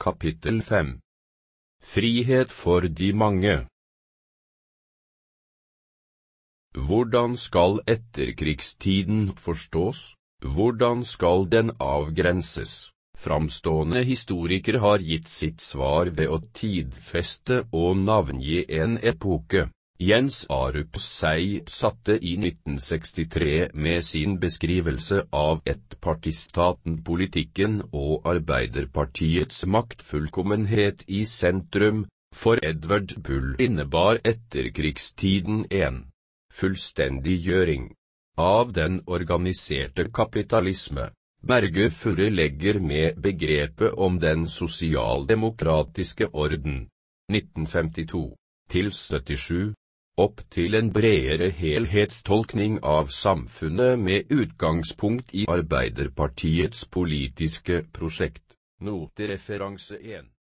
Kapittel 5. Frihet for de mange. Hvordan skal etterkrigstiden forstås? Hvordan skal den avgrenses? Framstående historikere har gitt sitt svar ved å tidfeste og navngi en epoke. Jens Arup Seid satte i 1963 med sin beskrivelse av ettpartistaten-politikken og Arbeiderpartiets maktfullkommenhet i sentrum. For Edvard Bull innebar etterkrigstiden en fullstendiggjøring av den organiserte kapitalisme. Berge Furre legger med begrepet om den sosialdemokratiske orden, 1952 til 77, opp til en bredere helhetstolkning av samfunnet med utgangspunkt i Arbeiderpartiets politiske prosjekt. Notereferanse 1.